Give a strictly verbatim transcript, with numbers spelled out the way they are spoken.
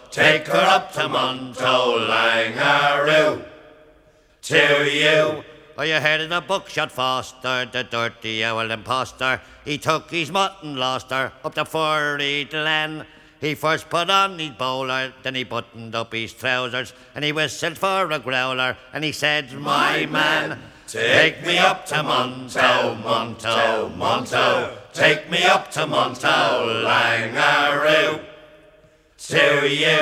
take her up to Monto, Langaroo. To you. Oh, you heard of the buckshot Foster, the dirty owl imposter. He took his mutton, lost her, up the furry glen. He first put on his bowler, then he buttoned up his trousers, and he whistled for a growler, and he said, my man, take me up to Monto, Monto, Monto. Take me up to Monto, Langaroo. To you.